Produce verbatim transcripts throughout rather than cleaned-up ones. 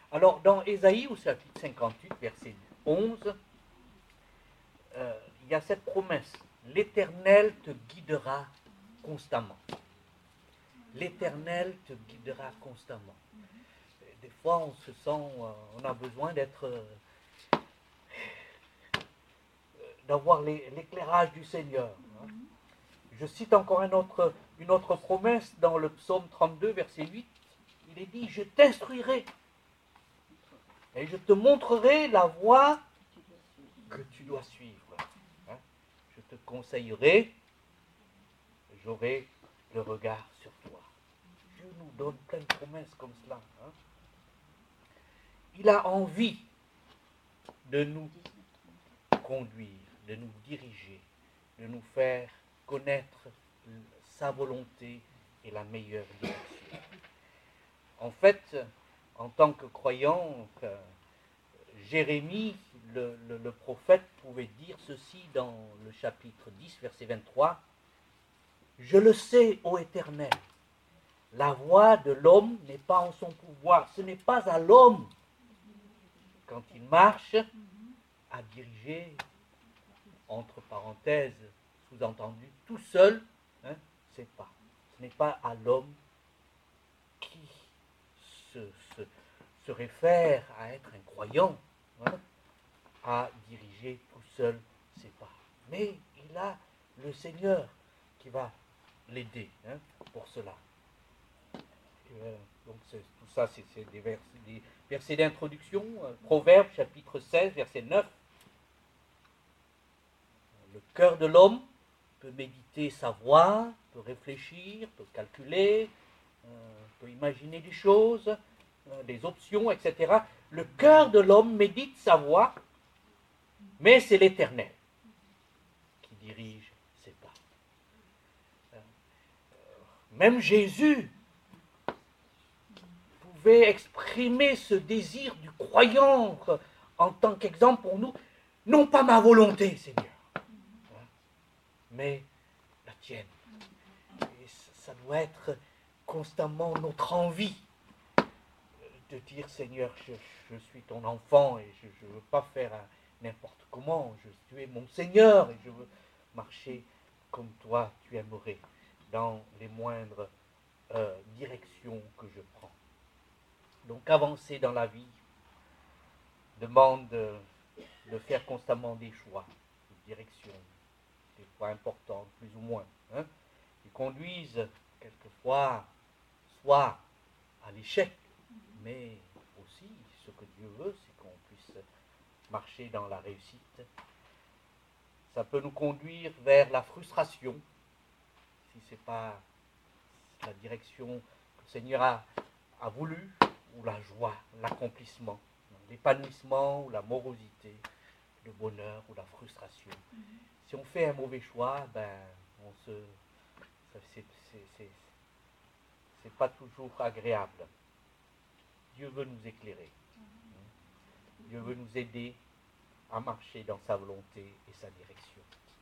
Alors, dans Ésaïe, au chapitre cinquante-huit, verset onze, euh, il y a cette promesse. L'Éternel te guidera constamment. L'Éternel te guidera constamment. Des fois, on se sent, euh, on a besoin d'être, euh, d'avoir l'éclairage du Seigneur. Hein. Je cite encore un autre, une autre promesse dans le psaume trente-deux, verset huit. Il est dit, je t'instruirai et je te montrerai la voie que tu dois suivre. Hein. Je te conseillerai, j'aurai le regard sur toi. Dieu nous donne plein de promesses comme cela. Hein. Il a envie de nous conduire, de nous diriger, de nous faire connaître sa volonté et la meilleure direction. En fait, en tant que croyant, Jérémie, le, le, le prophète, pouvait dire ceci dans le chapitre dix, verset vingt-trois. « Je le sais, ô Éternel, la voie de l'homme n'est pas en son pouvoir. Ce n'est pas à l'homme, quand il marche, à diriger, entre parenthèses, sous-entendu, tout seul, hein, c'est pas. Ce n'est pas à l'homme qui se, se, se réfère à être un croyant, hein, à diriger tout seul ses pas. Mais il a le Seigneur qui va l'aider, hein, pour cela. Euh, donc tout ça, c'est des, vers, des versets d'introduction. Euh, Proverbes, chapitre seize, verset neuf. Le cœur de l'homme peut méditer sa voie, peut réfléchir, peut calculer, euh, peut imaginer des choses, euh, des options, et cetera. Le cœur de l'homme médite sa voie, mais c'est l'Éternel qui dirige ses pas. Euh, même Jésus pouvait exprimer ce désir du croyant en tant qu'exemple pour nous. Non pas ma volonté, Seigneur, mais la tienne. Et ça doit être constamment notre envie de dire, Seigneur, je, je suis ton enfant et je ne veux pas faire n'importe comment. Je, tu es mon Seigneur et je veux marcher comme toi tu aimerais dans les moindres euh, directions que je prends. Donc avancer dans la vie demande de, de faire constamment des choix, des directions, des fois importantes, plus ou moins, hein, qui conduisent quelquefois soit à l'échec, mais aussi ce que Dieu veut, c'est qu'on puisse marcher dans la réussite. Ça peut nous conduire vers la frustration, si ce n'est pas la direction que le Seigneur a, a voulu, ou la joie, l'accomplissement, l'épanouissement ou la morosité, le bonheur ou la frustration. Mm-hmm. Si on fait un mauvais choix, ben, on se, c'est, c'est, c'est, c'est pas toujours agréable. Dieu veut nous éclairer. Mm-hmm. Dieu veut nous aider à marcher dans sa volonté et sa direction.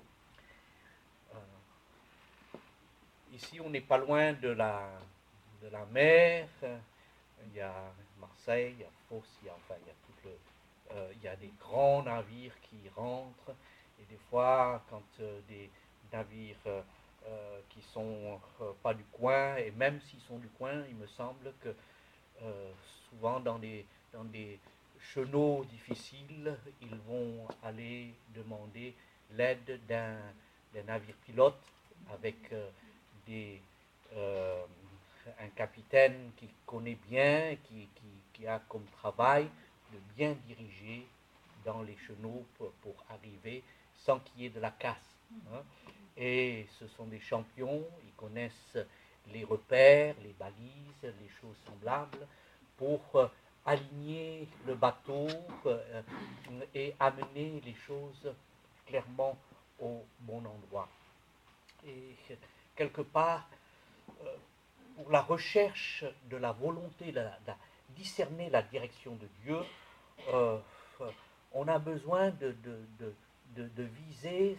Euh, ici, on n'est pas loin de la, de la mer. Il y a Marseille, il y a Fos, il y a, enfin, il y a, tout le, euh, il y a des grands navires qui rentrent. Et des fois, quand euh, des navires euh, euh, qui ne sont euh, pas du coin, et même s'ils sont du coin, il me semble que euh, souvent dans des, dans des chenaux difficiles, ils vont aller demander l'aide d'un, d'un navire pilote avec euh, des... Euh, un capitaine qui connaît bien, qui, qui, qui a comme travail de bien diriger dans les chenaux pour, pour arriver sans qu'il y ait de la casse. Hein. Et ce sont des champions, ils connaissent les repères, les balises, les choses semblables pour euh, aligner le bateau euh, et amener les choses clairement au bon endroit. Et quelque part, euh, pour la recherche de la volonté, de, de discerner la direction de Dieu, euh, on a besoin de, de, de, de, de viser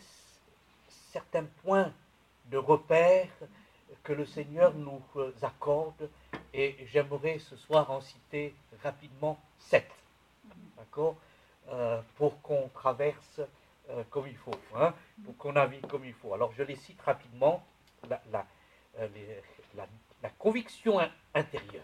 certains points de repère que le Seigneur nous accorde Et j'aimerais ce soir en citer rapidement sept, d'accord, euh, pour qu'on traverse euh, comme il faut, hein, pour qu'on navigue comme il faut. Alors je les cite rapidement. La, la, euh, les, la, la conviction intérieure,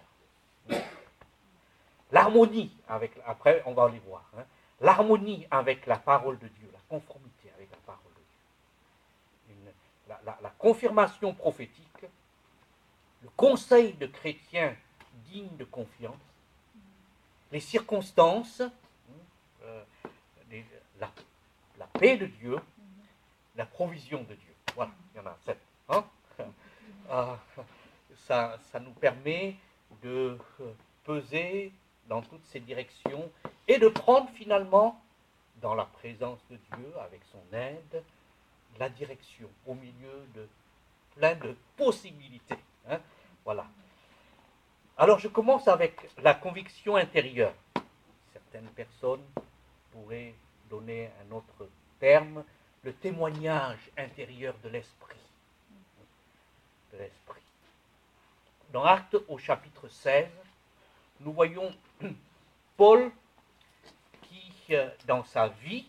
l'harmonie avec, après on va les voir, hein, l'harmonie avec la parole de Dieu, la conformité avec la parole de Dieu, Une, la, la, la confirmation prophétique, le conseil de chrétiens dignes de confiance, les circonstances, euh, les, la, la paix de Dieu, la provision de Dieu. Voilà, il y en a sept. Hein? Euh, ça, ça nous permet de peser dans toutes ces directions et de prendre finalement, dans la présence de Dieu, avec son aide, la direction au milieu de plein de possibilités. Hein? Voilà. Alors je commence avec la conviction intérieure. Certaines personnes pourraient donner un autre terme, le témoignage intérieur de l'esprit. De l'esprit. Dans Actes au chapitre seize, nous voyons Paul qui, dans sa vie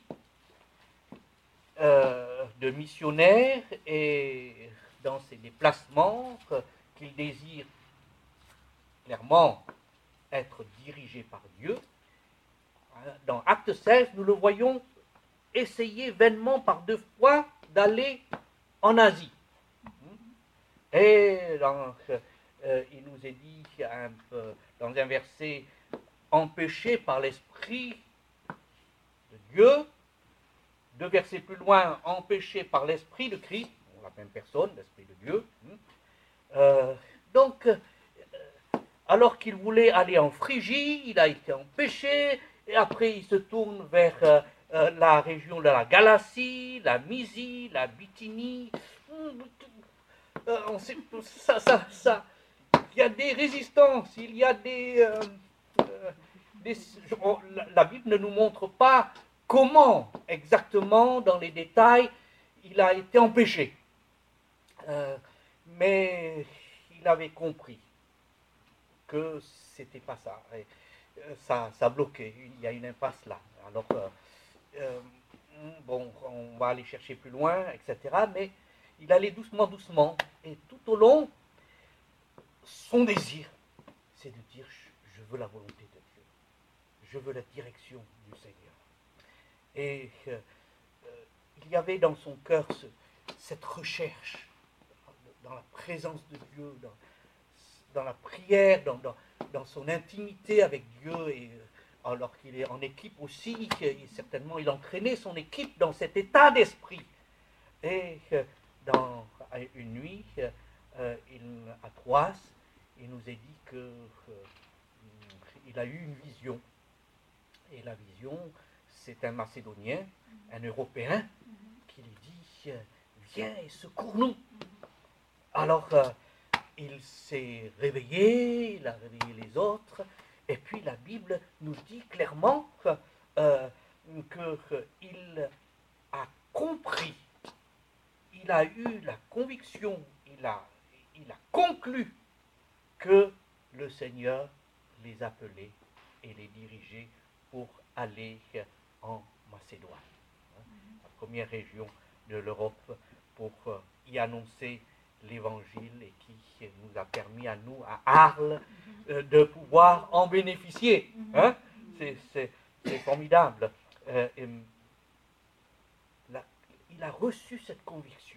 euh, de missionnaire et dans ses déplacements, qu'il désire clairement être dirigé par Dieu, dans Acte seize, nous le voyons essayer vainement par deux fois d'aller en Asie. Et dans, euh, il nous est dit un peu, dans un verset, empêché par l'Esprit de Dieu, deux versets plus loin, empêché par l'Esprit de Christ, la même personne, l'Esprit de Dieu. Euh, donc, euh, alors qu'il voulait aller en Phrygie, il a été empêché, et après il se tourne vers euh, euh, la région de la Galatie, la Mysie, la Bithynie. Euh, on sait, ça, ça, ça, il y a des résistances, il y a des... Euh, euh, des on, la, la Bible ne nous montre pas comment exactement, dans les détails, il a été empêché. Euh, mais il avait compris que c'était pas ça. Et, euh, ça. Ça bloquait, il y a une impasse là. Alors, euh, euh, bon, on va aller chercher plus loin, et cetera. Mais il allait doucement, doucement. Et tout au long, son désir, c'est de dire, je, je veux la volonté de Dieu. Je veux la direction du Seigneur. Et euh, euh, il y avait dans son cœur ce, cette recherche dans la présence de Dieu, dans, dans la prière, dans, dans, dans son intimité avec Dieu, et alors qu'il est en équipe aussi, et certainement il entraînait son équipe dans cet état d'esprit. Et dans une nuit, euh, il, à Troas, il nous est dit qu'il euh, a eu une vision. Et la vision, c'est un Macédonien, un Européen, qui lui dit, viens et secours-nous. Alors, euh, il s'est réveillé, il a réveillé les autres, et puis la Bible nous dit clairement euh, qu'il a compris, il a eu la conviction, il a, il a conclu que le Seigneur les appelait et les dirigeait pour aller en Macédoine, la première région de l'Europe, pour y annoncer l'Évangile, et qui nous a permis à nous, à Arles, euh, de pouvoir en bénéficier. Hein? C'est, c'est, c'est formidable. Euh, et, la, il a reçu cette conviction.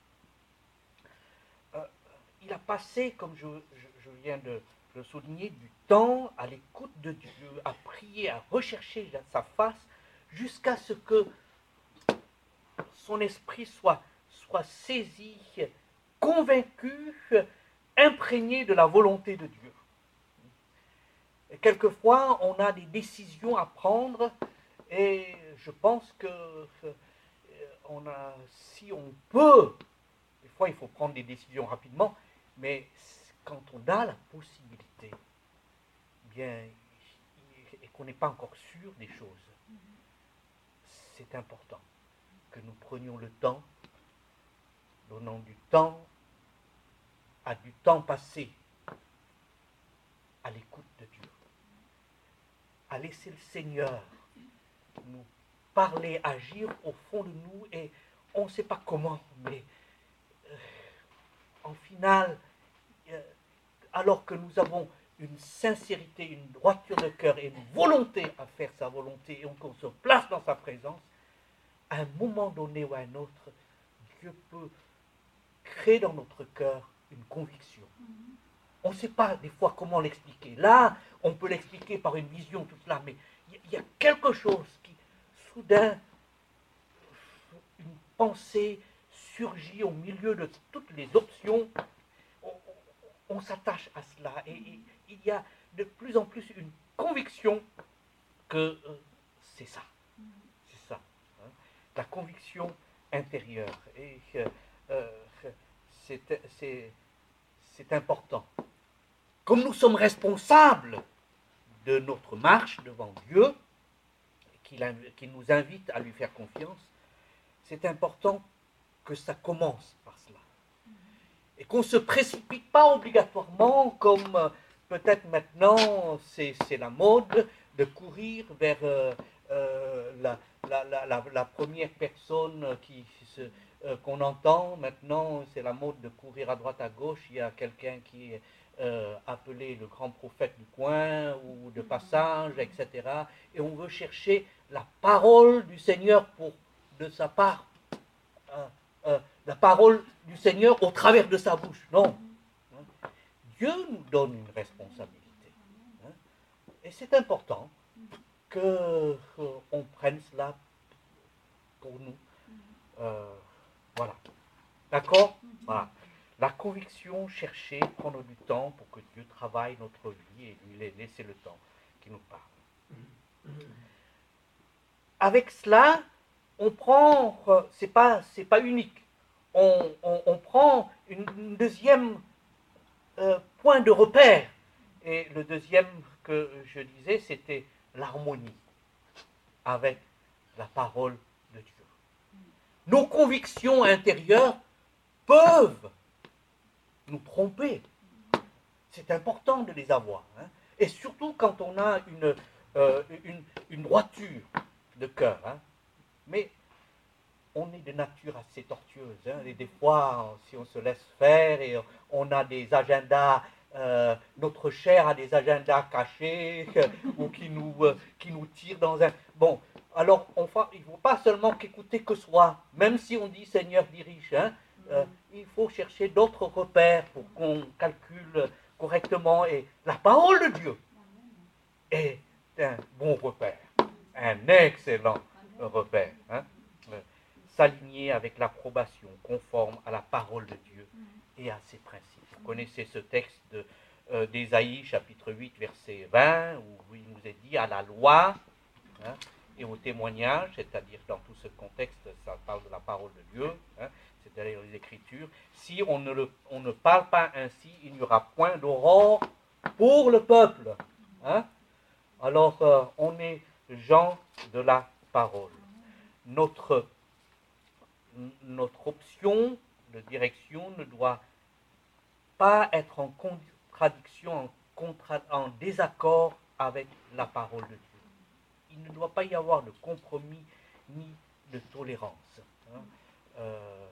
Euh, il a passé, comme je, je, je viens de le souligner, du temps à l'écoute de Dieu, à prier, à rechercher sa face, jusqu'à ce que son esprit soit, soit saisi, convaincu, imprégné de la volonté de Dieu. Et quelquefois, on a des décisions à prendre, et je pense que euh, on a, si on peut, des fois il faut prendre des décisions rapidement, mais quand on a la possibilité, bien, et qu'on n'est pas encore sûr des choses, c'est important que nous prenions le temps, donnant du temps à du temps passé, à l'écoute de Dieu, à laisser le Seigneur nous parler, agir au fond de nous, et on ne sait pas comment, mais euh, en final, euh, alors que nous avons une sincérité, une droiture de cœur et une volonté à faire sa volonté, et qu'on se place dans sa présence, à un moment donné ou à un autre, Dieu peut créer dans notre cœur une conviction. On ne sait pas des fois comment l'expliquer. Là, on peut l'expliquer par une vision, tout cela, mais il y a quelque chose qui, soudain, une pensée surgit au milieu de toutes les options. On, on, on s'attache à cela, et, et il y a de plus en plus une conviction que euh, c'est ça. C'est ça. Hein, la conviction intérieure. Et euh, euh, c'est, c'est, c'est important. Comme nous sommes responsables de notre marche devant Dieu, qu'il, qu'il nous invite à lui faire confiance, c'est important que ça commence par cela. Et qu'on ne se précipite pas obligatoirement, comme euh, peut-être maintenant c'est, c'est la mode, de courir vers euh, euh, la, la, la, la, la première personne qui se, euh, qu'on entend. Maintenant, c'est la mode de courir à droite, à gauche. Il y a quelqu'un qui est euh, appelé le grand prophète du coin ou de passage, et cetera. Et on veut chercher la parole du Seigneur pour, de sa part, euh, euh, la parole du Seigneur au travers de sa bouche. Non. Hein? Dieu nous donne une responsabilité. Hein? Et c'est important que qu'on prenne cela pour nous. Euh, voilà. D'accord? Voilà. La conviction, chercher, prendre du temps pour que Dieu travaille notre vie et lui laisser le temps qu'il nous parle. Avec cela, on prend, c'est pas, c'est pas unique, on, on, on prend une, une deuxième euh, point de repère. Et le deuxième que je disais, c'était l'harmonie avec la parole de Dieu. Nos convictions intérieures peuvent nous tromper. C'est important de les avoir. Hein. Et surtout quand on a une, euh, une, une droiture de cœur. Hein. Mais on est de nature assez tortueuse. Hein. Et des fois, si on se laisse faire, et on a des agendas, euh, notre chair a des agendas cachés, euh, ou qui nous, euh, qui nous tirent dans un... Bon, alors on fa... il ne faut pas seulement qu'écouter que soi, même si on dit Seigneur dirige, hein, euh, il faut chercher d'autres repères pour qu'on calcule correctement. Et la parole de Dieu est un bon repère, un excellent repère. Hein. S'aligner avec l'approbation conforme à la parole de Dieu et à ses principes. Vous connaissez ce texte de, euh, d'Ésaïe, chapitre huit, verset vingt, où il nous est dit à la loi, hein, et au témoignage, c'est-à-dire dans tout ce contexte, ça parle de la parole de Dieu, hein, c'est-à-dire les Écritures. Si on ne, le, on ne parle pas ainsi, il n'y aura point d'aurore pour le peuple. Hein. Alors, euh, on est gens de la parole. Notre Notre option de direction ne doit pas être en contradiction, en, contra, en désaccord avec la parole de Dieu. Il ne doit pas y avoir de compromis ni de tolérance. Hein. Euh,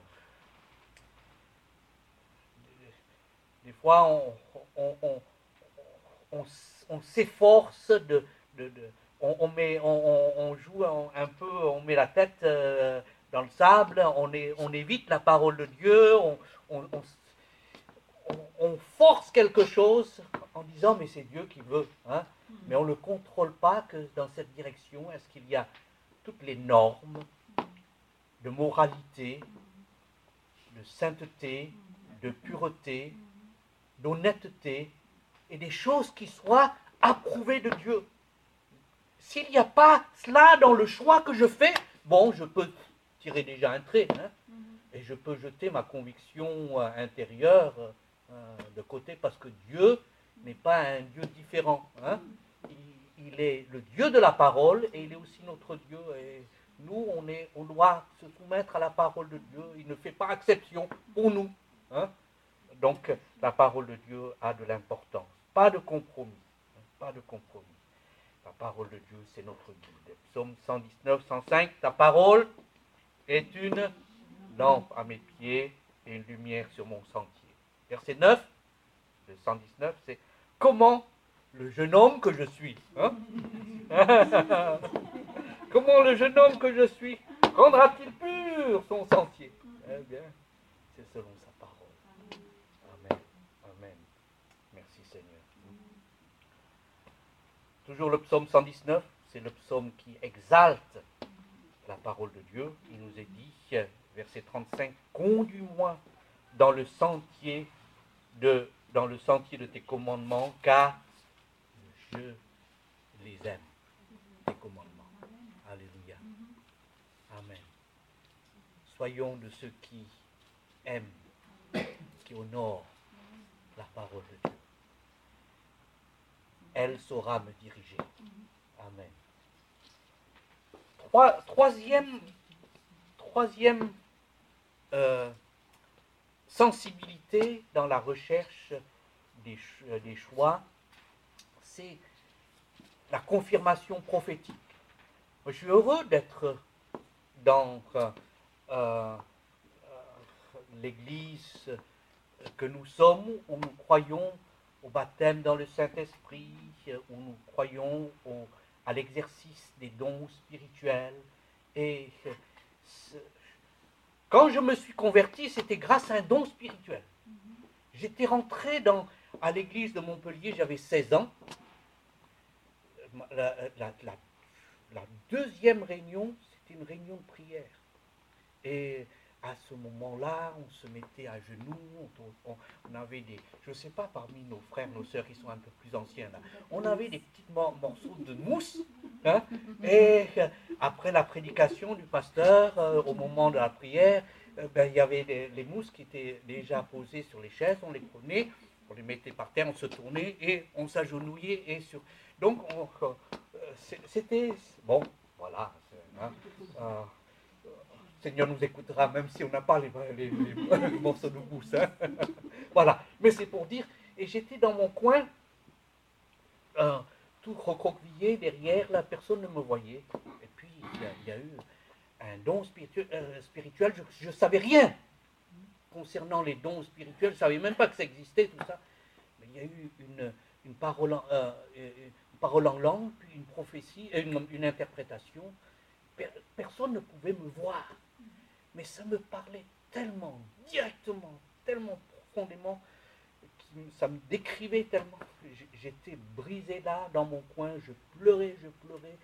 des fois, on, on, on, on, on s'efforce de... de, de on, on, met, on, on joue un peu, on met la tête... Euh, dans le sable, on, est, on évite la parole de Dieu, on, on, on, on force quelque chose en disant mais c'est Dieu qui veut, hein? Mais on ne contrôle pas que dans cette direction, est-ce qu'il y a toutes les normes de moralité, de sainteté, de pureté, d'honnêteté, et des choses qui soient approuvées de Dieu. S'il n'y a pas cela dans le choix que je fais, bon, je peux tirer déjà un trait, hein, mm-hmm. et je peux jeter ma conviction euh, intérieure euh, de côté, parce que Dieu n'est pas un Dieu différent. Hein. Il, il est le Dieu de la parole, et il est aussi notre Dieu. Et nous, on, est, on doit se soumettre à la parole de Dieu. Il ne fait pas exception pour nous. Hein. Donc, la parole de Dieu a de l'importance. Pas de compromis. pas de compromis. La parole de Dieu, c'est notre guide. Psaume cent dix-neuf, cent cinq, ta parole est une lampe à mes pieds et une lumière sur mon sentier. Verset neuf, le cent dix-neuf, c'est comment le jeune homme que je suis, hein? Comment le jeune homme que je suis rendra-t-il pur son sentier? Eh bien, c'est selon sa parole. Amen. Amen. Merci Seigneur. Toujours le psaume cent dix-neuf, c'est le psaume qui exalte la parole de Dieu. Il nous est dit, verset trente-cinq, conduis-moi dans le sentier de, dans le sentier de tes commandements, car je les aime, tes commandements. Alléluia. Amen. Soyons de ceux qui aiment, qui honorent la parole de Dieu. Elle saura me diriger. Amen. Trois, troisième troisième euh, sensibilité dans la recherche des, des choix, c'est la confirmation prophétique. Je suis heureux d'être dans euh, euh, l'église que nous sommes, où nous croyons au baptême dans le Saint-Esprit, où nous croyons au, à l'exercice des dons spirituels. Et quand je me suis converti, c'était grâce à un don spirituel. J'étais rentré dans, à l'église de Montpellier, j'avais seize ans. La, la, la, la deuxième réunion, c'était une réunion de prière. Et à ce moment-là, on se mettait à genoux, on, on, on avait des, je ne sais pas, parmi nos frères, nos sœurs qui sont un peu plus anciens, là, on avait des petits mor- morceaux de mousse, hein, et euh, après la prédication du pasteur, euh, au moment de la prière, euh, ben, il y avait les, les mousses qui étaient déjà posées sur les chaises, on les prenait, on les mettait par terre, on se tournait et on s'agenouillait. Et sur... Donc, on, euh, c'était, bon, voilà, hein, euh, Seigneur nous écoutera, même si on n'a pas les, les, les, les morceaux de mousse. Hein. Voilà. Mais c'est pour dire, et j'étais dans mon coin, euh, tout recroquevillé derrière, la personne ne me voyait. Et puis, il y a, il y a eu un don spirituel. Euh, spirituel je ne savais rien concernant les dons spirituels, je ne savais même pas que ça existait, tout ça. Mais il y a eu une, une, parole, en, euh, une parole en langue, puis une prophétie, une, une interprétation. Personne ne pouvait me voir. Mais ça me parlait tellement, directement, tellement profondément, ça me décrivait tellement. J'étais brisé là, dans mon coin, je pleurais, je pleurais.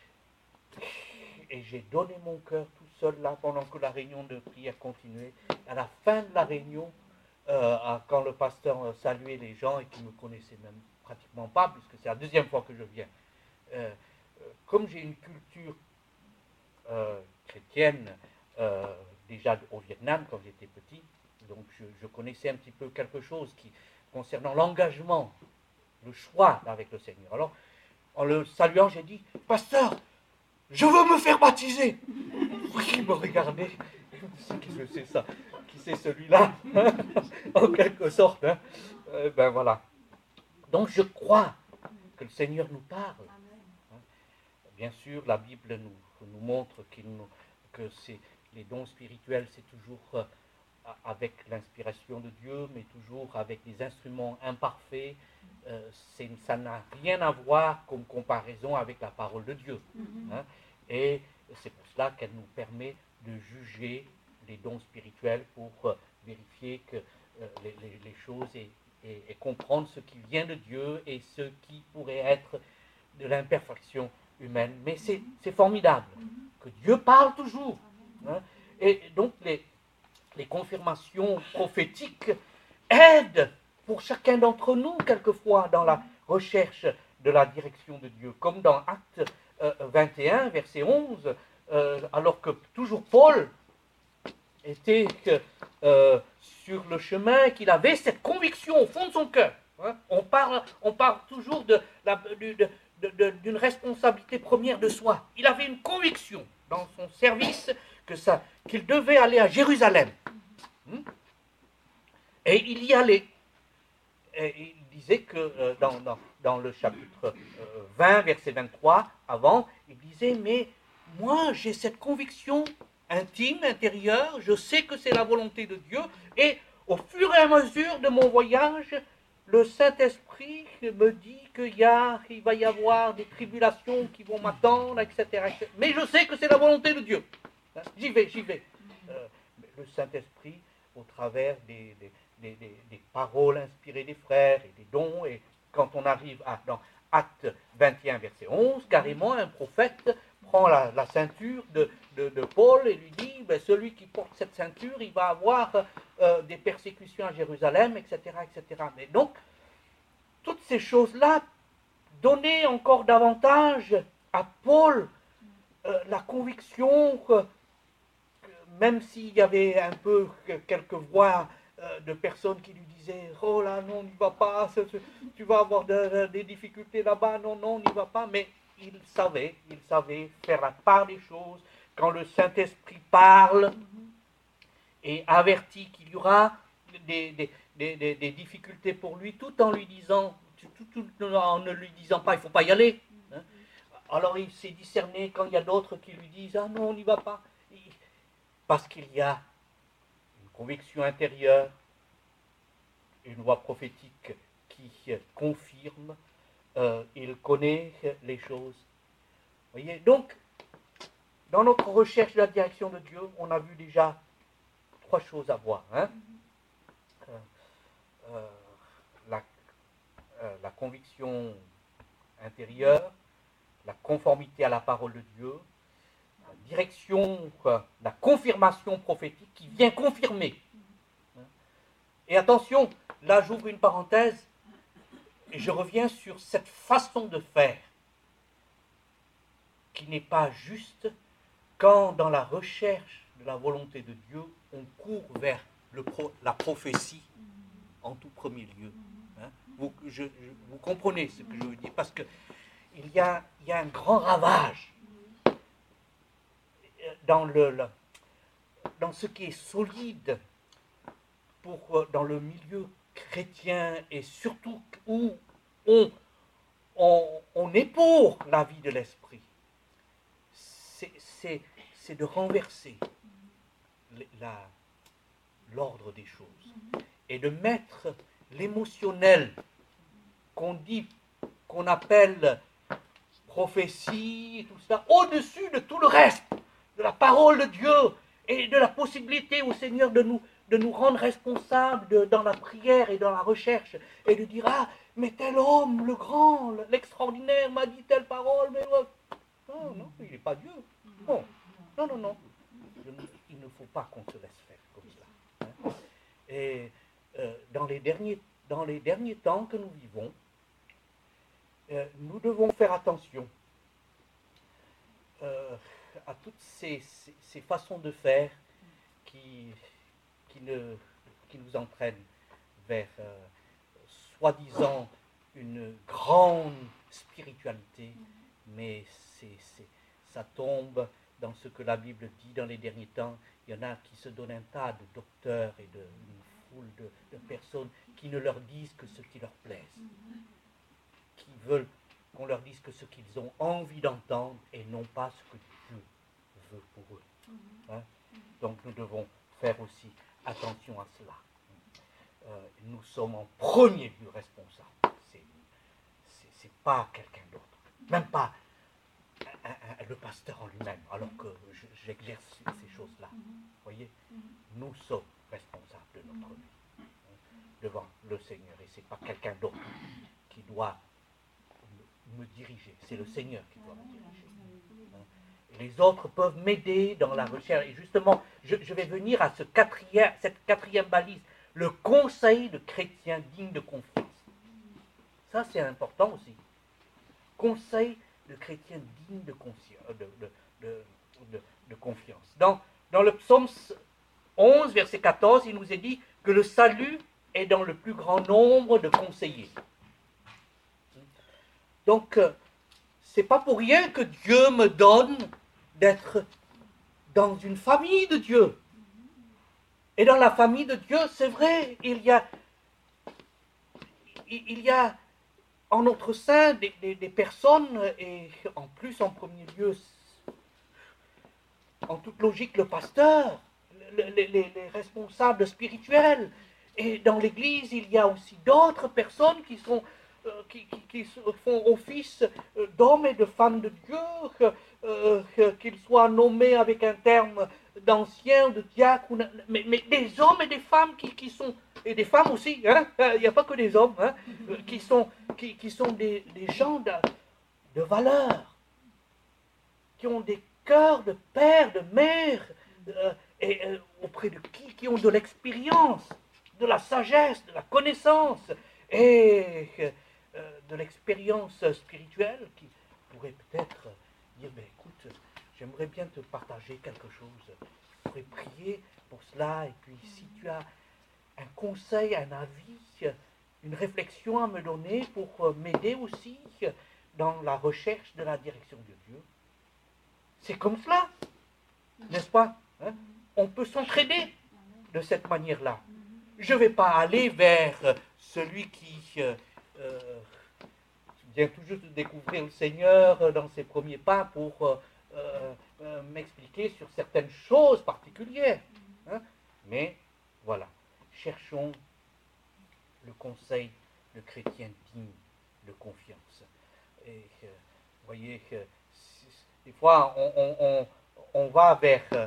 Et j'ai donné mon cœur tout seul là, pendant que la réunion de prière continuait. À la fin de la réunion, euh, quand le pasteur saluait les gens et qui ne me connaissaient même pratiquement pas, puisque c'est la deuxième fois que je viens, euh, comme j'ai une culture euh, chrétienne, Euh, déjà au Vietnam quand j'étais petit, donc je, je connaissais un petit peu quelque chose qui, concernant l'engagement, le choix avec le Seigneur. Alors, en le saluant, j'ai dit, pasteur, je veux me faire baptiser. Il me regardait, qu'est-ce que c'est ça? Qui c'est celui-là? En quelque sorte. Hein. Euh, ben voilà. Donc je crois que le Seigneur nous parle. Hein. Bien sûr, la Bible nous, nous montre qu'il nous, que c'est les dons spirituels, c'est toujours euh, avec l'inspiration de Dieu, mais toujours avec des instruments imparfaits. Euh, c'est, ça n'a rien à voir comme comparaison avec la parole de Dieu. Mm-hmm. Hein, et c'est pour cela qu'elle nous permet de juger les dons spirituels pour euh, vérifier que euh, les, les, les choses et, et, et comprendre ce qui vient de Dieu et ce qui pourrait être de l'imperfection humaine. Mais c'est, c'est formidable que Dieu parle toujours. Hein? Et donc les, les confirmations prophétiques aident pour chacun d'entre nous quelquefois dans la recherche de la direction de Dieu, comme dans Actes euh, vingt et un, verset onze, euh, alors que toujours Paul était euh, sur le chemin, qu'il avait cette conviction au fond de son cœur. Hein? On parle, on parle toujours de la, de, de, de, d'une responsabilité première de soi. Il avait une conviction dans son service que ça, qu'il devait aller à Jérusalem. Et il y allait. Et il disait que euh, dans, dans, dans le chapitre euh, vingt, verset vingt-trois, avant, il disait, mais moi j'ai cette conviction intime, intérieure, je sais que c'est la volonté de Dieu, et au fur et à mesure de mon voyage, le Saint-Esprit me dit qu'il y a, il va y avoir des tribulations qui vont m'attendre, et cetera, et cetera. Mais je sais que c'est la volonté de Dieu. J'y vais, j'y vais. Euh, le Saint-Esprit, au travers des, des, des, des, des paroles inspirées des frères et des dons, et quand on arrive à, dans Acte vingt et un, verset onze, carrément un prophète prend la, la ceinture de, de, de Paul et lui dit, ben, celui qui porte cette ceinture, il va avoir euh, des persécutions à Jérusalem, et cetera, et cetera. Mais donc, toutes ces choses-là donnaient encore davantage à Paul euh, la conviction que, que même s'il y avait un peu quelques voix euh, de personnes qui lui disaient « Oh là, non, n'y va pas, tu vas avoir de, de, des difficultés là-bas, non, non, n'y va pas », mais il savait, il savait faire la part des choses. Quand le Saint-Esprit parle et avertit qu'il y aura des, des, des, des, des difficultés pour lui, tout en lui disant, tout, tout en ne lui disant pas, il ne faut pas y aller. Hein. Alors il sait discerner quand il y a d'autres qui lui disent, ah non, on n'y va pas. Parce qu'il y a une conviction intérieure, une voix prophétique qui confirme, euh, il connaît les choses. Voyez, donc, dans notre recherche de la direction de Dieu, on a vu déjà trois choses à voir. Hein? Euh, euh, la, euh, la conviction intérieure, la conformité à la parole de Dieu, la direction, la confirmation prophétique qui vient confirmer. Et attention, là j'ouvre une parenthèse et je reviens sur cette façon de faire qui n'est pas juste quand dans la recherche de la volonté de Dieu, on court vers le pro, la prophétie en tout premier lieu. Hein? Vous, je, je, vous comprenez ce que je veux dire, parce qu'il y a, il y a un grand ravage dans, le, le, dans ce qui est solide pour, dans le milieu chrétien, et surtout où on, on, on est pour la vie de l'esprit. C'est, c'est, c'est de renverser la, l'ordre des choses et de mettre l'émotionnel qu'on dit, qu'on appelle prophétie et tout ça, au-dessus de tout le reste, de la parole de Dieu et de la possibilité au Seigneur de nous, de nous rendre responsables de, dans la prière et dans la recherche, et de dire, ah, mais tel homme, le grand, l'extraordinaire m'a dit telle parole, mais non, non, il n'est pas Dieu. Non, non, non, non. Il ne faut pas qu'on se laisse faire comme cela. Hein. Et euh, dans, les derniers, dans les derniers temps que nous vivons, euh, nous devons faire attention euh, à toutes ces, ces, ces façons de faire qui, qui, ne, qui nous entraînent vers euh, soi-disant une grande spiritualité, mais c'est, c'est, ça tombe dans ce que la Bible dit dans les derniers temps. Il y en a qui se donnent un tas de docteurs et de, une foule de, de personnes qui ne leur disent que ce qui leur plaise, qui veulent qu'on leur dise que ce qu'ils ont envie d'entendre et non pas ce que Dieu veut pour eux. Hein? Donc nous devons faire aussi attention à cela. Euh, nous sommes en premier lieu responsables. C'est, c'est, c'est pas quelqu'un d'autre, même pas un, un, le pasteur en lui-même, alors que je, j'exerce ces choses-là. Voyez, nous sommes responsables de notre vie hein, devant le Seigneur, et c'est pas quelqu'un d'autre qui doit me, me diriger. C'est le Seigneur qui doit me diriger. Hein. Les autres peuvent m'aider dans la recherche. Et justement, je, je vais venir à ce quatrième, cette quatrième balise, le conseil de chrétiens dignes de confiance. Ça, c'est important aussi. Conseil de chrétiens dignes de, de, de, de, de, de confiance. Dans, dans le psaume onze, verset quatorze, il nous est dit que le salut est dans le plus grand nombre de conseillers. Donc, euh, c'est pas pour rien que Dieu me donne d'être dans une famille de Dieu. Et dans la famille de Dieu, c'est vrai, il y a, il y a en notre sein des, des, des personnes, et en plus en premier lieu, en toute logique, le pasteur, les, les, les responsables spirituels. Et dans l'Église, il y a aussi d'autres personnes qui, sont, euh, qui, qui, qui font office d'hommes et de femmes de Dieu, euh, qu'ils soient nommés avec un terme d'anciens, de diacres, mais, mais des hommes et des femmes qui, qui sont, et des femmes aussi, hein, il n'y a pas que des hommes, hein, qui sont, qui, qui sont des, des gens de, de valeur, qui ont des cœurs de père, de mère, euh, et euh, auprès de qui, qui ont de l'expérience, de la sagesse, de la connaissance, et euh, de l'expérience spirituelle, qui pourrait peut-être dire, ben, écoute, j'aimerais bien te partager quelque chose, je pourrais prier pour cela, et puis si tu as un conseil, un avis, une réflexion à me donner pour m'aider aussi dans la recherche de la direction de Dieu. C'est comme cela, n'est-ce pas, hein? On peut s'entraider de cette manière-là. Je ne vais pas aller vers celui qui euh, euh, vient tout juste de découvrir le Seigneur dans ses premiers pas pour euh, euh, m'expliquer sur certaines choses particulières. Hein? Mais voilà, cherchons le conseil de chrétiens dignes de confiance. Et euh, vous voyez que des fois, on, on, on, on va vers euh,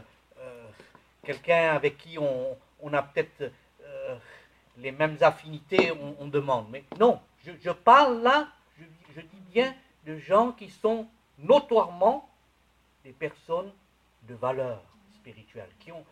quelqu'un avec qui on, on a peut-être euh, les mêmes affinités, on, on demande. Mais non, je, je parle là, je, je dis bien de gens qui sont notoirement des personnes de valeur spirituelle, qui ont,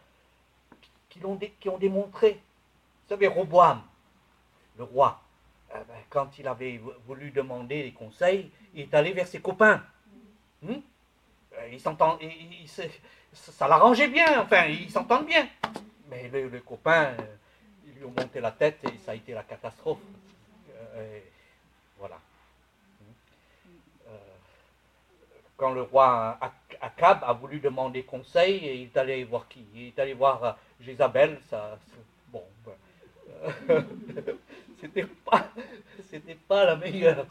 qui ont, qui ont démontré. Vous savez, Roboam, le roi, euh, ben, quand il avait voulu demander des conseils, il est allé vers ses copains. Hmm? Il s'entend, il, il, ça l'arrangeait bien, enfin, ils s'entendent bien. Mais le, le copain, euh, ils lui ont monté la tête et ça a été la catastrophe. Euh, voilà. Euh, quand le roi Akab a voulu demander conseil, il est allé voir qui? Il est allé voir Jézabel. Ça, bon, ben, euh, c'était pas, c'était pas la meilleure.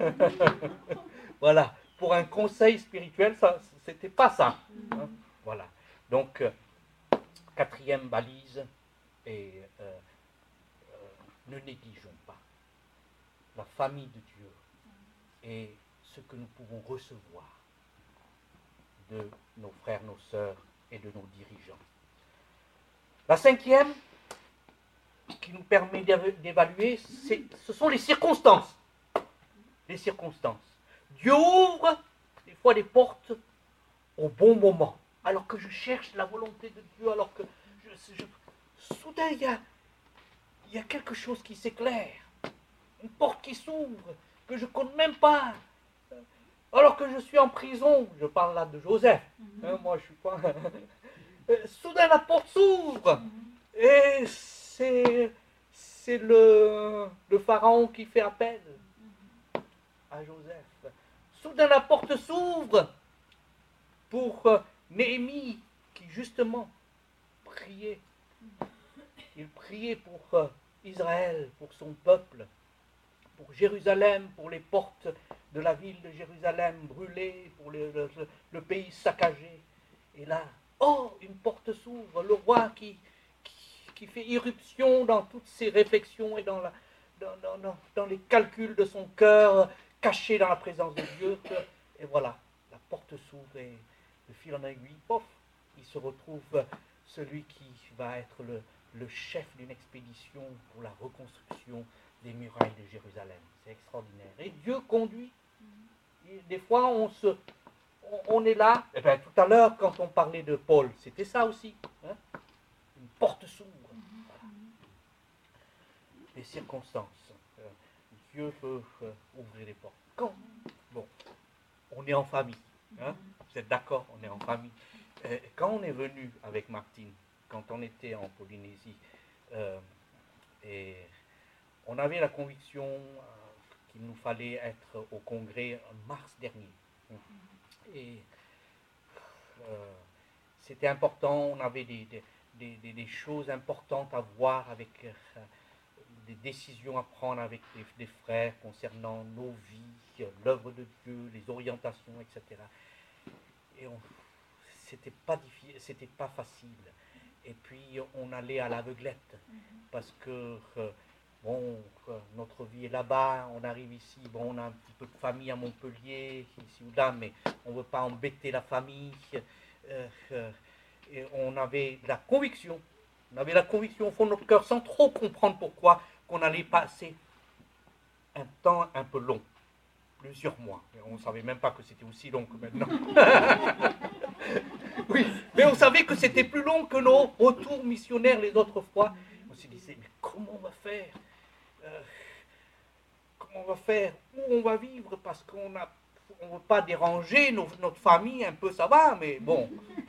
Voilà. Pour un conseil spirituel, ça, c'était pas ça. Hein? Voilà. Donc, euh, quatrième balise, et euh, euh, ne négligeons pas la famille de Dieu et ce que nous pouvons recevoir de nos frères, nos sœurs et de nos dirigeants. La cinquième, qui nous permet d'évaluer, ce sont les circonstances. Les circonstances. Dieu ouvre des fois des portes au bon moment, alors que je cherche la volonté de Dieu, alors que je, je, soudain il y a, il y a quelque chose qui s'éclaire, une porte qui s'ouvre, que je ne connais même pas, alors que je suis en prison. Je parle là de Joseph, mm-hmm. hein, moi je suis pas... soudain la porte s'ouvre, mm-hmm. et c'est, c'est le, le pharaon qui fait appel à Joseph. Soudain la porte s'ouvre pour euh, Néhémie, qui justement priait. Il priait pour euh, Israël, pour son peuple, pour Jérusalem, pour les portes de la ville de Jérusalem brûlées, pour le, le, le pays saccagé. Et là, oh, une porte s'ouvre, le roi qui, qui, qui fait irruption dans toutes ses réflexions et dans, la, dans, dans, dans, dans les calculs de son cœur, caché dans la présence de Dieu. Et voilà, la porte s'ouvre et de fil en aiguille, pof, il se retrouve celui qui va être le, le chef d'une expédition pour la reconstruction des murailles de Jérusalem. C'est extraordinaire. Et Dieu conduit. Et des fois, on, se, on, on est là. Et bien, tout à l'heure, quand on parlait de Paul, c'était ça aussi. Hein? Une porte s'ouvre. Voilà. Les circonstances. Euh, Dieu peut euh, ouvrir les portes. Quand? Bon, on est en famille. Hein? Vous êtes d'accord? On est en famille. Euh, quand on est venu avec Martine, quand on était en Polynésie, euh, et on avait la conviction euh, qu'il nous fallait être au congrès en mars dernier. Et euh, c'était important, on avait des, des, des, des choses importantes à voir avec euh, des décisions à prendre avec des, des frères concernant nos vies, l'œuvre de Dieu, les orientations, et cetera. Et on, c'était pas difficile, c'était pas facile. Et puis on allait à l'aveuglette parce que euh, bon, euh, notre vie est là-bas, on arrive ici, bon, on a un petit peu de famille à Montpellier, ici ou là, mais on ne veut pas embêter la famille. Euh, euh, et on avait la conviction, on avait la conviction au fond de notre cœur, sans trop comprendre pourquoi, qu'on allait passer un temps un peu long, plusieurs mois. Et on ne savait même pas que c'était aussi long que maintenant. Oui, mais on savait que c'était plus long que nos retours missionnaires les autres fois. On se disait, mais comment on va faire euh, Comment on va faire Où on va vivre? Parce qu'on ne veut pas déranger nos, notre famille, un peu ça va, mais bon.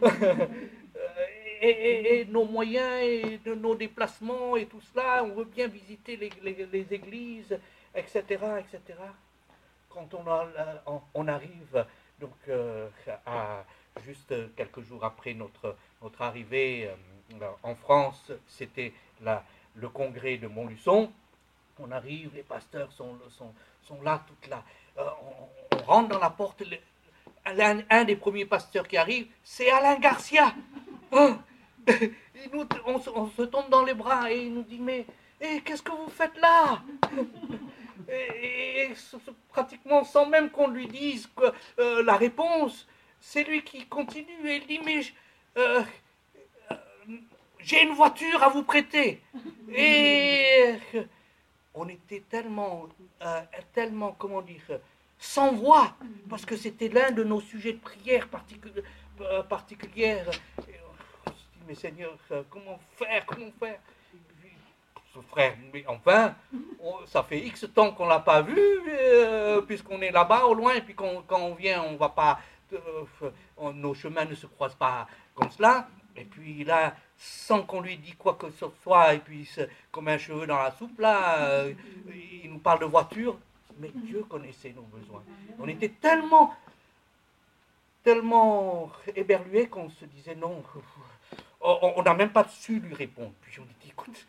et, et, et nos moyens, et de nos déplacements et tout cela, on veut bien visiter les, les, les églises, et cetera, et cetera. Quand on, a, on, on arrive donc euh, à juste quelques jours après notre, notre arrivée euh, en France, c'était la, le congrès de Montluçon. On arrive, les pasteurs sont, sont, sont là, toutes là. Euh, on, on rentre dans la porte. Le, un, un des premiers pasteurs qui arrive, c'est Alain Garcia. Hein? Il nous, on, on se tombe dans les bras et il nous dit, mais eh, qu'est-ce que vous faites là? Et, et, pratiquement sans même qu'on lui dise que, euh, la réponse, c'est lui qui continue et il dit, mais euh, euh, j'ai une voiture à vous prêter. Et euh, on était tellement, euh, tellement, comment dire, sans voix, parce que c'était l'un de nos sujets de prière particuli- euh, particulière. Et on se dit, mais Seigneur, comment faire, comment faire? Frère, mais enfin, on, ça fait X temps qu'on ne l'a pas vu, euh, puisqu'on est là-bas au loin, et puis quand, quand on vient, on va pas, euh, on, nos chemins ne se croisent pas comme cela. Et puis là, sans qu'on lui dise quoi que ce soit, et puis comme un cheveu dans la soupe, là, euh, il nous parle de voiture, mais Dieu connaissait nos besoins. On était tellement, tellement éberlués qu'on se disait non, on n'a même pas su lui répondre. Puis on dit, écoute,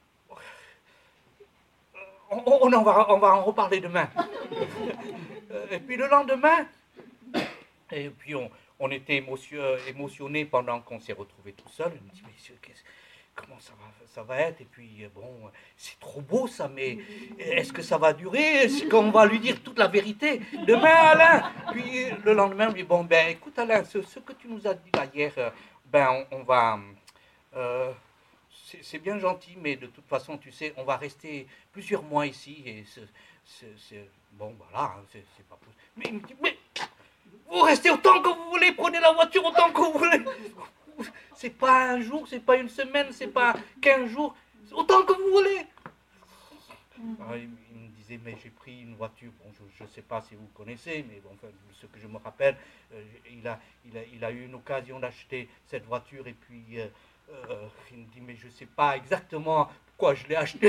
On, on, en va, on va en reparler demain. Et puis le lendemain, et puis on, on était émotion, émotionné pendant qu'on s'est retrouvé tout seul. On me dit, mais comment ça va, ça va être? Et puis bon, c'est trop beau ça, mais est-ce que ça va durer? Est-ce qu'on va lui dire toute la vérité? Demain, Alain. Puis le lendemain, on me dit, bon, ben écoute Alain, ce, ce que tu nous as dit là hier, ben on, on va... Euh, c'est bien gentil, mais de toute façon, tu sais, on va rester plusieurs mois ici, et c'est... Bon, voilà, c'est pas possible. Mais il me dit, mais vous restez autant que vous voulez, prenez la voiture autant que vous voulez. C'est pas un jour, c'est pas une semaine, c'est pas quinze jours, autant que vous voulez. Alors, il, il me disait, mais j'ai pris une voiture, bon, je ne sais pas si vous connaissez, mais bon, enfin, ce que je me rappelle, euh, il, a, il, a, il a eu une occasion d'acheter cette voiture, et puis... Euh, Euh, il me dit, mais je ne sais pas exactement pourquoi je l'ai acheté.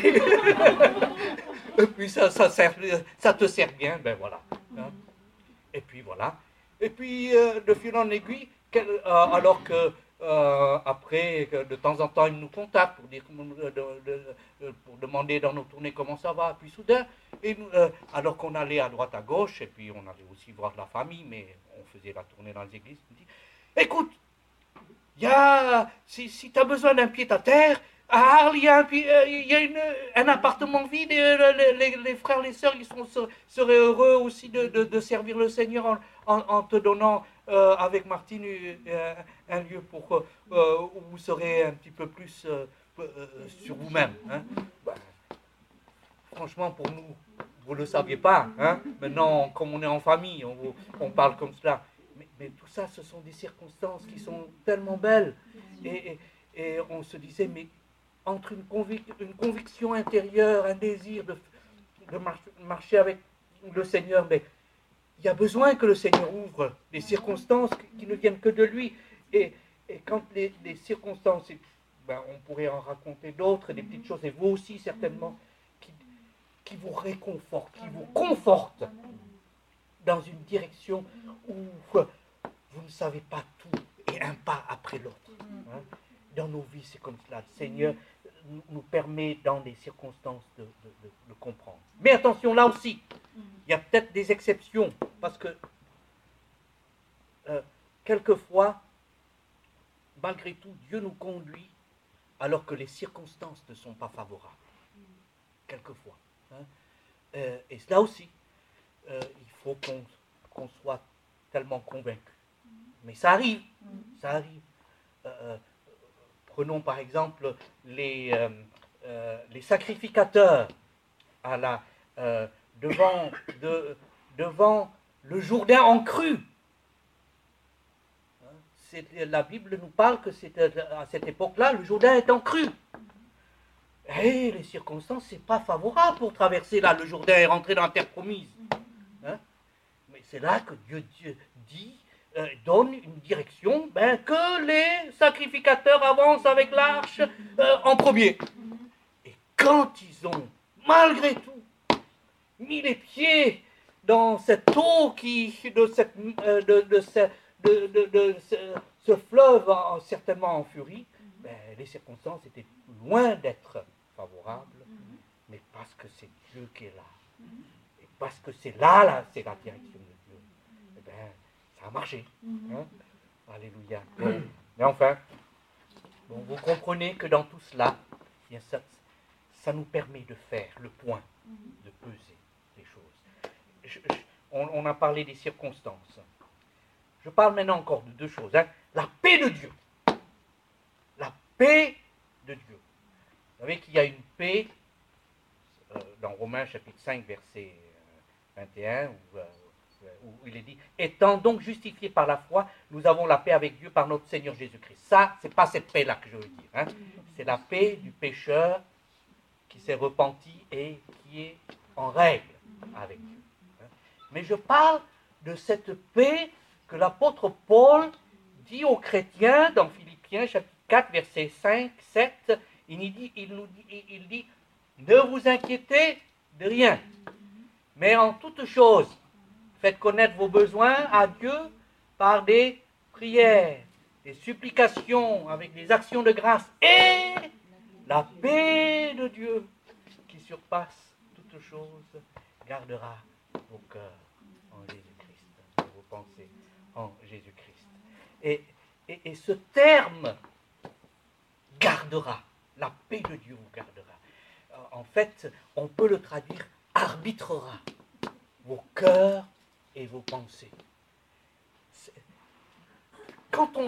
Et puis ça, ça, sert, ça te sert bien, ben voilà. Hein. Et puis voilà. Et puis euh, de fil en aiguille, quel, euh, alors que euh, après, que de temps en temps, il nous contacte pour, dire, de, de, de, pour demander dans nos tournées comment ça va. Puis soudain, et nous, euh, alors qu'on allait à droite à gauche, et puis on allait aussi voir la famille, mais on faisait la tournée dans les églises, il me dit, écoute, il y a, si, si tu as besoin d'un pied-à-terre, à Arles, il y a, un, il y a une, un appartement vide, et les, les, les frères, les sœurs, ils sont, seraient heureux aussi de, de, de servir le Seigneur en, en, en te donnant, euh, avec Martine, euh, un lieu pour, euh, où vous serez un petit peu plus euh, euh, sur vous-même. Hein. Ben, franchement, pour nous, vous ne le saviez pas. Hein. Maintenant, comme on est en famille, on, on parle comme cela. Mais, mais tout ça, ce sont des circonstances qui sont tellement belles. Et, et, et on se disait, mais entre une, convic une conviction intérieure, un désir de, de mar marcher avec le Seigneur, mais il y a besoin que le Seigneur ouvre les circonstances qui ne viennent que de lui. Et, et quand les, les circonstances, ben, on pourrait en raconter d'autres, des petites choses, et vous aussi certainement, qui, qui vous réconfortent, qui vous confortent dans une direction où vous ne savez pas tout, et un pas après l'autre. Hein. Dans nos vies, c'est comme cela. Seigneur, nous, nous permet dans des circonstances de, de, de, de comprendre. Mais attention, là aussi, il y a peut-être des exceptions, parce que euh, quelquefois, malgré tout, Dieu nous conduit alors que les circonstances ne sont pas favorables. Quelquefois. Hein. Euh, et là aussi, euh, il faut qu'on qu'on soit tellement convaincu. Mais ça arrive, ça arrive. Euh, prenons par exemple les, euh, euh, les sacrificateurs à la, euh, devant, de, devant le Jourdain en crue. La Bible nous parle que à cette époque-là, le Jourdain est en crue. Et les circonstances, c'est pas favorable pour traverser là le Jourdain et rentrer dans la terre promise. Hein? Mais c'est là que Dieu, Dieu dit, euh, donne une direction, ben, que les sacrificateurs avancent avec l'arche euh, en premier. Et quand ils ont, malgré tout, mis les pieds dans cette eau qui, de, cette, euh, de, de, de, de, de, de ce, ce fleuve en, certainement en furie, ben, les circonstances étaient loin d'être favorables, mais parce que c'est Dieu qui est là. Et parce que c'est là, là c'est la direction de Dieu. Eh bien, ça a marché. Hein? Alléluia. Bon. Mais enfin, bon, vous comprenez que dans tout cela, bien, ça, ça nous permet de faire le point, de peser les choses. Je, je, on, on a parlé des circonstances. Je parle maintenant encore de deux choses. Hein. La paix de Dieu. La paix de Dieu. Vous savez qu'il y a une paix, euh, dans Romains chapitre cinq, verset vingt et un, où, euh, où il est dit « Étant donc justifiés par la foi, nous avons la paix avec Dieu par notre Seigneur Jésus-Christ. » Ça, ce n'est pas cette paix-là que je veux dire. Hein. C'est la paix du pécheur qui s'est repenti et qui est en règle avec Dieu. Hein. Mais je parle de cette paix que l'apôtre Paul dit aux chrétiens dans Philippiens chapitre quatre, verset cinq, sept, il dit, il nous dit, il dit, ne vous inquiétez de rien, mais en toute chose, faites connaître vos besoins à Dieu par des prières, des supplications, avec des actions de grâce, et la paix de Dieu, qui surpasse toute chose, gardera vos cœurs en Jésus-Christ, vos pensées en Jésus-Christ. Et, et, et ce terme gardera, la paix de Dieu vous gardera. En fait, on peut le traduire arbitrera vos cœurs et vos pensées. C'est... Quand on...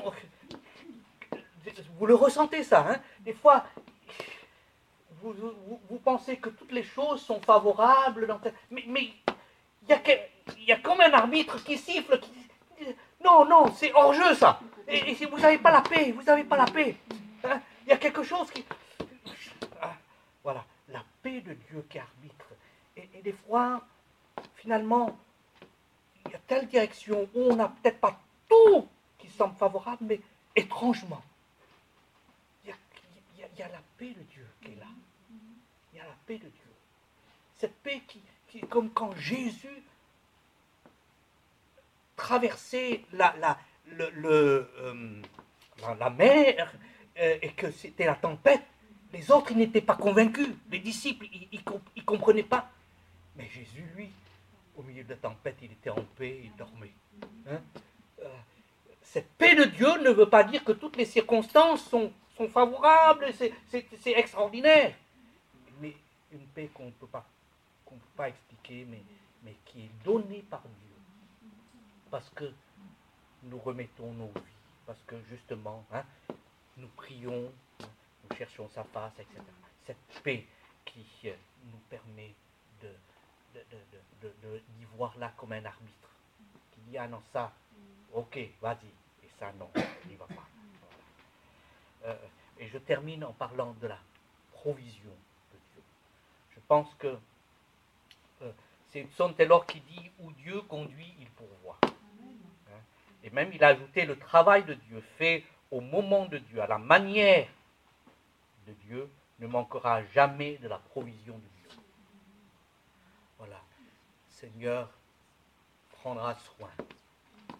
Vous le ressentez ça, hein? Des fois, vous, vous, vous pensez que toutes les choses sont favorables, dans... mais, mais il y a, il y a comme un arbitre qui siffle, qui... Non, non, c'est hors-jeu ça. Et, et si vous n'avez pas la paix, vous n'avez pas la paix. Hein? Il y a quelque chose qui... Ah, voilà, la paix de Dieu qui arbitre. Et, et des fois, finalement, il y a telle direction où on n'a peut-être pas tout qui semble favorable, mais étrangement, il y a, il y a, il y a la paix de Dieu qui est là. Il y a la paix de Dieu. Cette paix qui, qui est comme quand Jésus traversait la, la, le, le, euh, la, la mer euh, et que c'était la tempête. Les autres, ils n'étaient pas convaincus. Les disciples, ils ne comprenaient pas. Mais Jésus, lui, au milieu de la tempête, il était en paix, il dormait. Hein? Euh, cette paix de Dieu ne veut pas dire que toutes les circonstances sont, sont favorables, c'est, c'est, c'est extraordinaire. Mais une paix qu'on ne peut pas, qu'on peut pas expliquer, mais, mais qui est donnée par Dieu. Parce que nous remettons nos vies, parce que justement, hein, nous prions, nous cherchons sa face, et cetera. Cette paix qui euh, nous permet de, de, de, de, de, d'y voir là comme un arbitre, qui dit, ah non, ça, ok, vas-y, et ça, non, il n'y va pas. Voilà. Euh, et je termine en parlant de la provision de Dieu. Je pense que euh, c'est Hudson Taylor qui dit, où Dieu conduit, il pourvoit. Hein? Et même, il a ajouté, le travail de Dieu fait au moment de Dieu, à la manière de Dieu, ne manquera jamais de la provision de Dieu. Voilà. Seigneur prendra soin.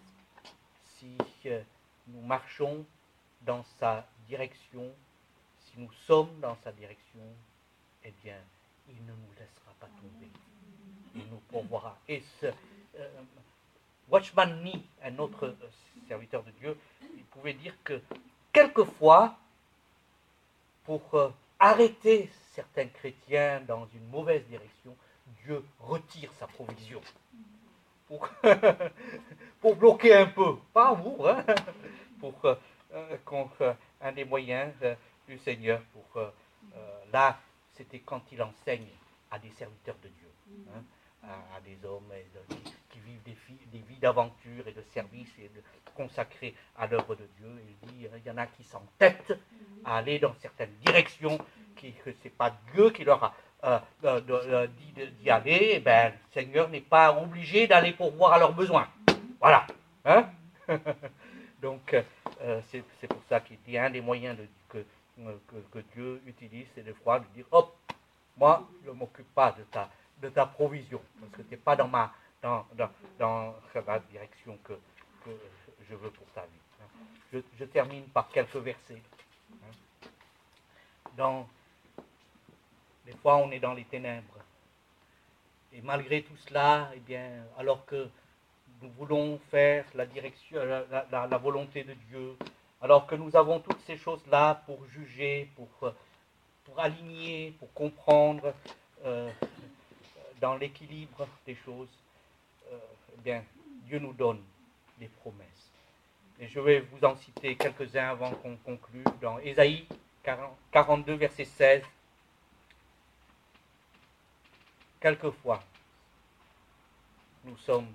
Si euh, nous marchons dans sa direction, si si nous sommes dans sa direction, eh bien, il ne nous laissera pas tomber. Il nous pourvoira. Et ce euh, Watchman Nee, un autre euh, serviteur de Dieu, il pouvait dire que quelquefois, pour euh, arrêter certains chrétiens dans une mauvaise direction, Dieu retire sa provision. Pour, pour bloquer un peu, pas amour, hein, pour euh, euh, contre un des moyens euh, du Seigneur. Pour euh, euh, là, c'était quand il enseigne à des serviteurs de Dieu, hein, à, à des hommes et de, qui, qui vivent des, fi- des vies d'aventure et de service et de consacrés à l'œuvre de Dieu. Il dit, il y en a qui s'entêtent à aller dans certaines directions, qui, que ce n'est pas Dieu qui leur a Euh, de, de, de, d'y, d'y aller, eh ben, le Seigneur n'est pas obligé d'aller pourvoir à leurs besoins. Voilà. Hein. Donc, euh, c'est, c'est pour ça qu'il dit un des moyens de, que, que, que Dieu utilise, c'est des fois de dire, hop, moi, je ne m'occupe pas de ta, de ta provision, parce que tu n'es pas dans, ma, dans, dans, dans la direction que, que je veux pour ta vie. Je, je termine par quelques versets. Dans Des fois, on est dans les ténèbres. Et malgré tout cela, eh bien, alors que nous voulons faire la direction, la, la, la volonté de Dieu, alors que nous avons toutes ces choses-là pour juger, pour, pour aligner, pour comprendre euh, dans l'équilibre des choses, euh, eh bien, Dieu nous donne des promesses. Et je vais vous en citer quelques-uns avant qu'on conclue. Dans Ésaïe quarante-deux, verset seize. Quelquefois, nous sommes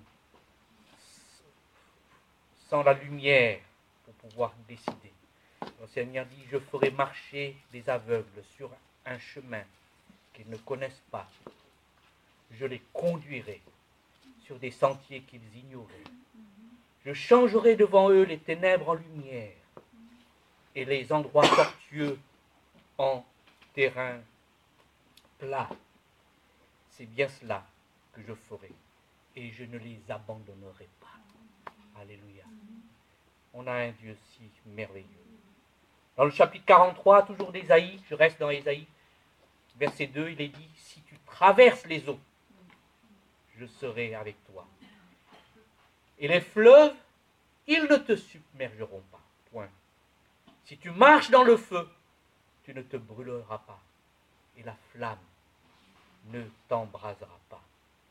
sans la lumière pour pouvoir décider. Le Seigneur dit, je ferai marcher les aveugles sur un chemin qu'ils ne connaissent pas. Je les conduirai sur des sentiers qu'ils ignoraient. Je changerai devant eux les ténèbres en lumière et les endroits tortueux en terrain plat. C'est bien cela que je ferai et je ne les abandonnerai pas. Alléluia. On a un Dieu si merveilleux. Dans le chapitre quarante-trois, toujours d'Ésaïe, je reste dans Ésaïe, verset deux, il est dit, si tu traverses les eaux, je serai avec toi. Et les fleuves, ils ne te submergeront pas. Point. Si tu marches dans le feu, tu ne te brûleras pas. Et la flamme ne t'embrasera pas.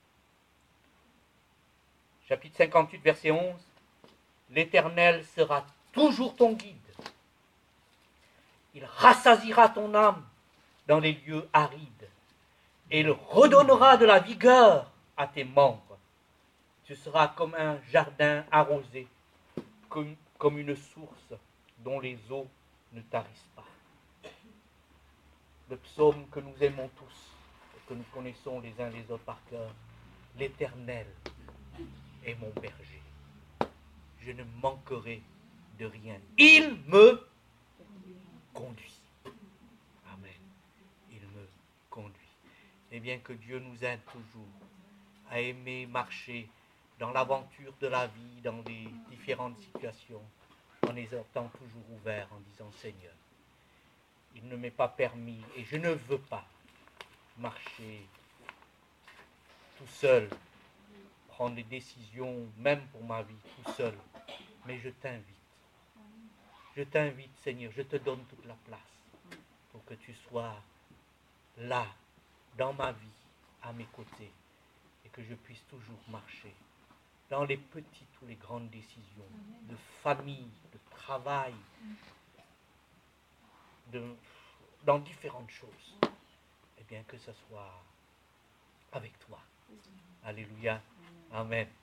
Chapitre cinquante-huit, verset onze. L'Éternel sera toujours ton guide. Il rassasiera ton âme dans les lieux arides. Et il redonnera de la vigueur à tes membres. Tu seras comme un jardin arrosé, comme, comme une source dont les eaux ne tarissent pas. Le psaume que nous aimons tous, et que nous connaissons les uns les autres par cœur. L'Éternel est mon berger. Je ne manquerai de rien. Il me conduit. Amen. Il me conduit. Et bien que Dieu nous aide toujours à aimer marcher dans l'aventure de la vie, dans les différentes situations, en étant toujours ouvert, en disant Seigneur, il ne m'est pas permis et je ne veux pas marcher tout seul, prendre des décisions, même pour ma vie, tout seul. Mais je t'invite. Je t'invite, Seigneur, je te donne toute la place pour que tu sois là, dans ma vie, à mes côtés, et que je puisse toujours marcher dans les petites ou les grandes décisions de famille, de travail, de, dans différentes choses. Eh bien, que ce soit avec toi. Alléluia. Amen.